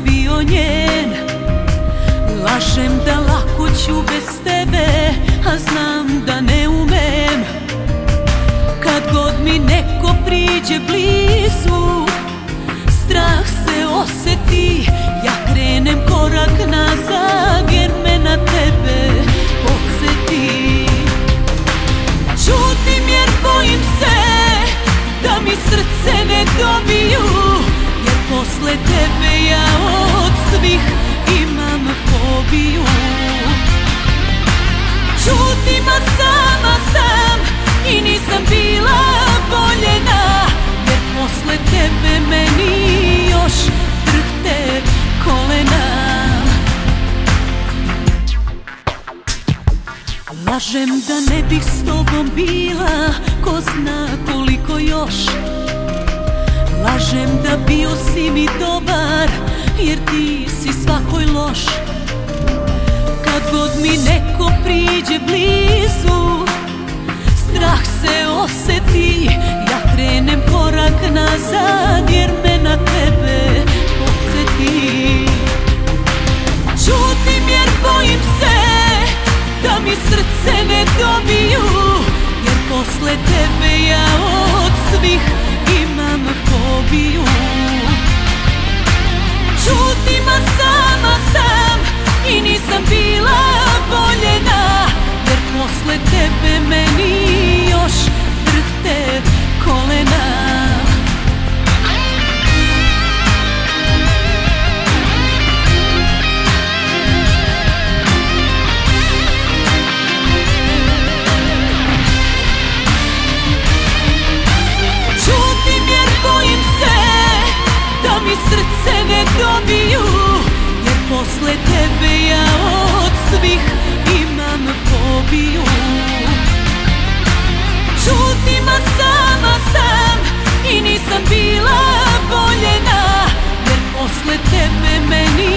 bio njen. Lažem da lako ću bez tebe, a znam da ne umem. Kad god mi neko priđe blizu, strah se oseti, ja krenem korak nazad, jer me na tebe podsjeti. Ćutim jer bojim se da mi srce ne dobiju, jer posle tebe ja od svih imam fobiju. Ćutim, a sama sam i nisam bila voljena, jer posle tebe meni još drhte kolena. Lažem da ne bih s tobom bila, ko zna koliko još. Lažem da bio si mi dobar, jer ti si svakoj loš. Kad god mi neko priđe blizu, strah se oseti, ja krenem korak nazad, jer me na tebe podsjeti. Ćutim jer bojim se da mi srce ne dobiju, jer posle tebe ja od svih imam fobiju. Ćutim, a sama sam i nisam bila voljena, jer posle tebe meni još drhte kolena. Srce ne dobiju, jer posle tebe ja od svih imam fobiju. Ćutim, a sama sam i nisam bila voljena, jer posle tebe meni